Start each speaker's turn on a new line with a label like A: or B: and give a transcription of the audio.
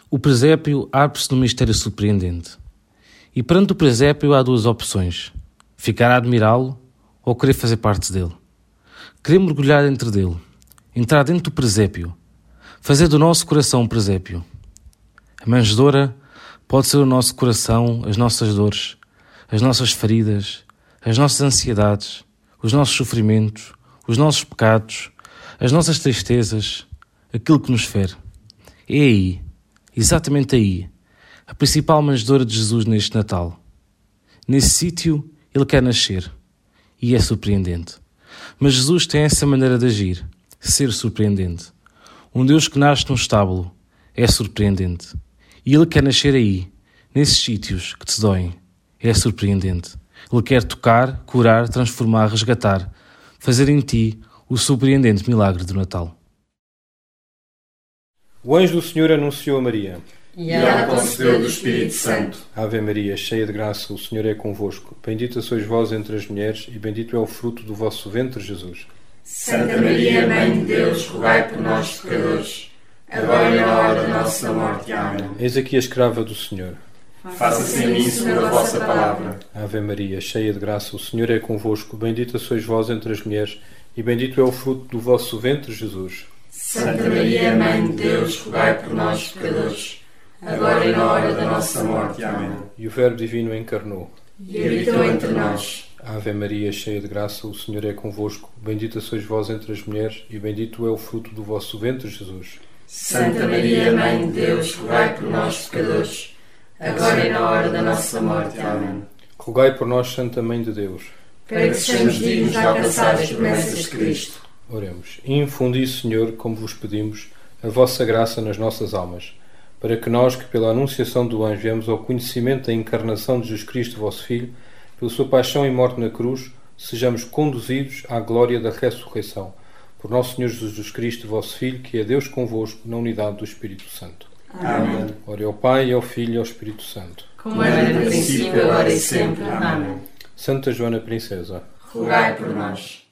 A: O presépio abre-se num mistério surpreendente. E perante o presépio há duas opções: ficar a admirá-lo ou querer fazer parte dele. Querer mergulhar dentro dele, entrar dentro do presépio, fazer do nosso coração um presépio. A manjedoura pode ser o nosso coração, as nossas dores, as nossas feridas, as nossas ansiedades, os nossos sofrimentos, os nossos pecados, as nossas tristezas, aquilo que nos fere. É aí, exatamente aí, a principal manjedoura de Jesus neste Natal. Nesse sítio, Ele quer nascer. E é surpreendente. Mas Jesus tem essa maneira de agir, ser surpreendente. Um Deus que nasce num estábulo é surpreendente. E Ele quer nascer aí, nesses sítios que te doem. É surpreendente. Ele quer tocar, curar, transformar, resgatar, fazer em ti o surpreendente milagre do Natal.
B: O anjo do Senhor anunciou a Maria.
C: E ela concebeu do Espírito Santo.
B: Ave Maria, cheia de graça, o Senhor é convosco. Bendita sois vós entre as mulheres, e bendito é o fruto do vosso ventre, Jesus.
C: Santa Maria, Mãe de Deus, rogai por nós, pecadores, agora e na hora da nossa morte. Amém.
B: Eis aqui a escrava do Senhor.
C: Faça-se em mim segundo a vossa palavra.
B: Ave Maria, cheia de graça, o Senhor é convosco. Bendita sois vós entre as mulheres, e bendito é o fruto do vosso ventre, Jesus.
C: Santa Maria, Mãe de Deus, rogai por nós, pecadores, agora e na hora da nossa morte. Amém.
B: E o Verbo Divino encarnou.
C: E habitou entre nós.
B: Ave Maria, cheia de graça, o Senhor é convosco. Bendita sois vós entre as mulheres, e bendito é o fruto do vosso ventre, Jesus.
C: Santa Maria, Mãe de Deus, rogai por nós, pecadores, agora e na hora da nossa morte. Amém.
B: Rogai por nós, Santa Mãe de Deus,
C: para que sejamos dignos de alcançar as promessas de Cristo.
B: Oremos. Infundi, Senhor, como vos pedimos, a vossa graça nas nossas almas, para que nós, que pela anunciação do anjo viemos ao conhecimento da encarnação de Jesus Cristo, vosso Filho, pela sua paixão e morte na cruz, sejamos conduzidos à glória da ressurreição. Por nosso Senhor Jesus Cristo, vosso Filho, que é Deus convosco, na unidade do Espírito Santo.
C: Amém.
B: Ora ao Pai, ao Filho e ao Espírito Santo.
C: Como era no princípio, agora e sempre. Amém.
B: Santa Joana Princesa,
C: rogai por nós.